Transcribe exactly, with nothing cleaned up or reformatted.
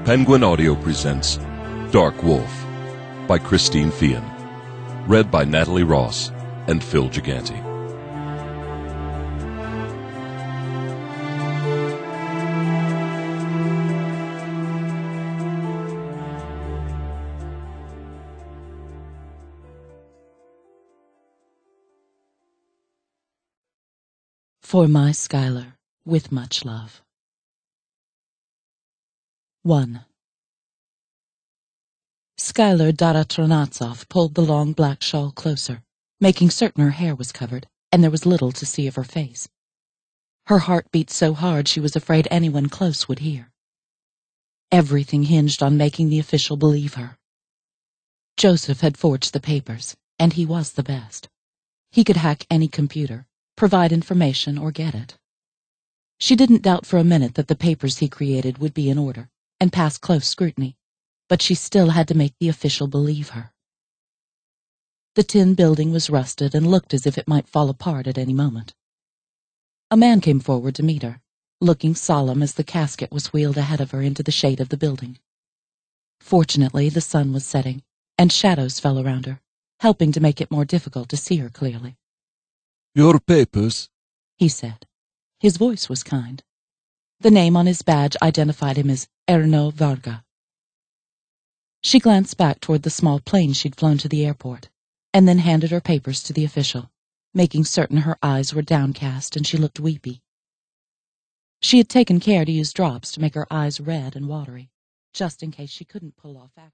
Penguin Audio presents Dark Wolf by Christine Feehan. Read by Natalie Ross and Phil Gigante. For my Schuyler, with much love. one. Schuyler Dara-Tronatsov pulled the long black shawl closer, making certain her hair was covered, and there was little to see of her face. Her heart beat so hard she was afraid anyone close would hear. Everything hinged on making the official believe her. Joseph had forged the papers, and he was the best. He could hack any computer, provide information, or get it. She didn't doubt for a minute that the papers he created would be in order and pass close scrutiny, but she still had to make the official believe her. The tin building was rusted and looked as if it might fall apart at any moment. A man came forward to meet her, looking solemn as the casket was wheeled ahead of her into the shade of the building. Fortunately, the sun was setting, and shadows fell around her, helping to make it more difficult to see her clearly. "Your papers," he said. His voice was kind. The name on his badge identified him as Erno Varga. She glanced back toward the small plane she'd flown to the airport, and then handed her papers to the official, making certain her eyes were downcast and she looked weepy. She had taken care to use drops to make her eyes red and watery, just in case she couldn't pull off acting.